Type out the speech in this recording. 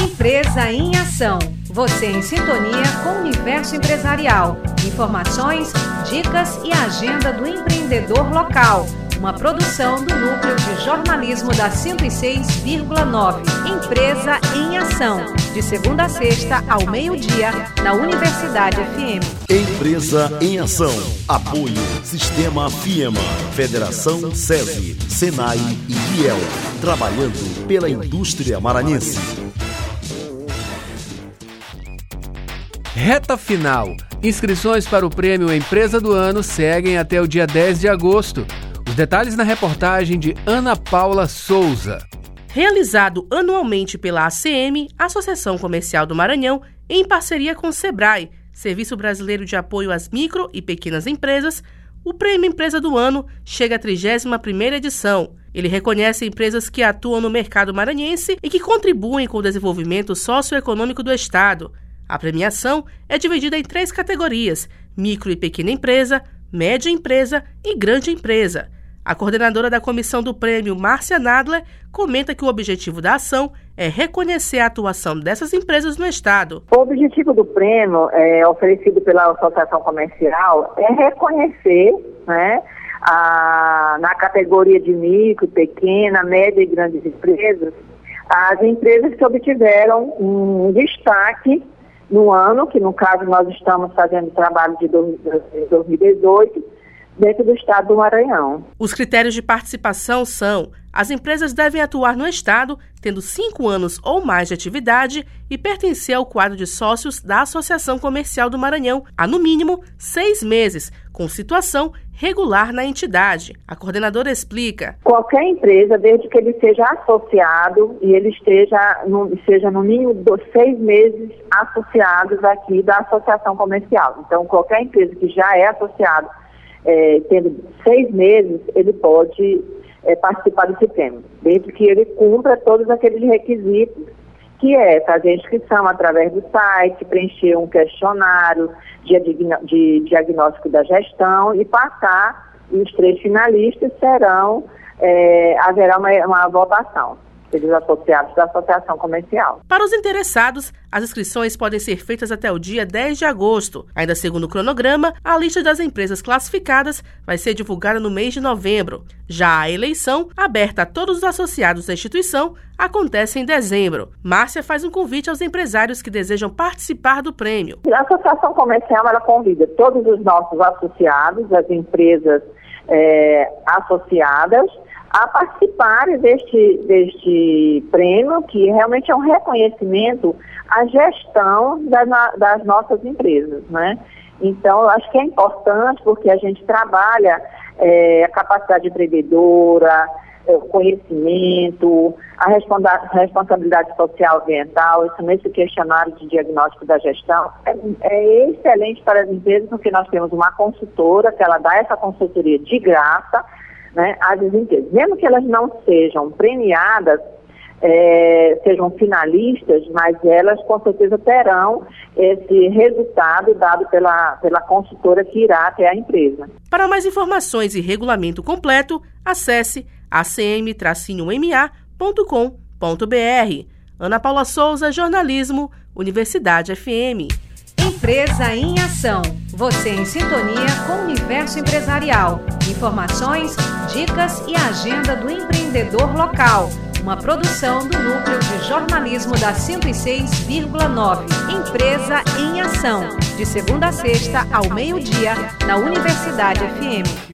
Empresa em Ação. Você em sintonia com o universo empresarial. Informações, dicas e agenda do empreendedor local. Uma produção do Núcleo de Jornalismo da 106,9. Empresa em Ação. De segunda a sexta, ao meio-dia, na Universidade FM. Empresa em Ação. Apoio Sistema FIEMA, Federação SESI, SENAI e IEL. Trabalhando pela indústria maranhense. Reta final. Inscrições para o Prêmio Empresa do Ano seguem até o dia 10 de agosto. Os detalhes na reportagem de Ana Paula Souza. Realizado anualmente pela ACM, Associação Comercial do Maranhão, em parceria com o SEBRAE, Serviço Brasileiro de Apoio às Micro e Pequenas Empresas, o Prêmio Empresa do Ano chega à 31ª edição. Ele reconhece empresas que atuam no mercado maranhense e que contribuem com o desenvolvimento socioeconômico do Estado. A premiação é dividida em 3 categorias: micro e pequena empresa, média empresa e grande empresa. A coordenadora da comissão do prêmio, Márcia Nadler, comenta que o objetivo da ação é reconhecer a atuação dessas empresas no Estado. O objetivo do prêmio, oferecido pela Associação Comercial, é reconhecer, na categoria de micro, pequena, média e grandes empresas, as empresas que obtiveram um destaque no ano, que no caso nós estamos fazendo trabalho de 2018, dentro do estado do Maranhão. Os critérios de participação são: as empresas devem atuar no estado, tendo 5 anos ou mais de atividade e pertencer ao quadro de sócios da Associação Comercial do Maranhão há, no mínimo, 6 meses, com situação regular na entidade. A coordenadora explica: qualquer empresa, desde que ele seja associado e ele seja no mínimo 6 meses associados aqui da Associação Comercial. Então, qualquer empresa que já é associado, tendo 6 meses, ele pode participar desse prêmio, desde que ele cumpra todos aqueles requisitos, que é fazer inscrição através do site, preencher um questionário de diagnóstico da gestão e passar. E os 3 finalistas haverá uma votação pelos associados da Associação Comercial. Para os interessados, as inscrições podem ser feitas até o dia 10 de agosto. Ainda segundo o cronograma, a lista das empresas classificadas vai ser divulgada no mês de novembro. Já a eleição, aberta a todos os associados da instituição, acontece em dezembro. Márcia faz um convite aos empresários que desejam participar do prêmio. A Associação Comercial, ela convida todos os nossos associados, as empresas associadas, a participarem deste prêmio, que realmente é um reconhecimento à gestão das nossas empresas, Então, eu acho que é importante, porque a gente trabalha a capacidade empreendedora, o conhecimento, a responsabilidade social ambiental. Isso nesse questionário de diagnóstico da gestão é excelente para as empresas, porque nós temos uma consultora que ela dá essa consultoria de graça, às empresas. Mesmo que elas não sejam premiadas, sejam finalistas, mas elas com certeza terão esse resultado dado pela consultora que irá até a empresa. Para mais informações e regulamento completo, acesse acm-ma.com.br. Ana Paula Souza, Jornalismo, Universidade FM. Empresa em Ação. Você em sintonia com o universo empresarial. Informações, dicas e agenda do empreendedor local. Uma produção do Núcleo de Jornalismo da 106,9. Empresa em Ação. De segunda a sexta, ao meio-dia, na Universidade FM.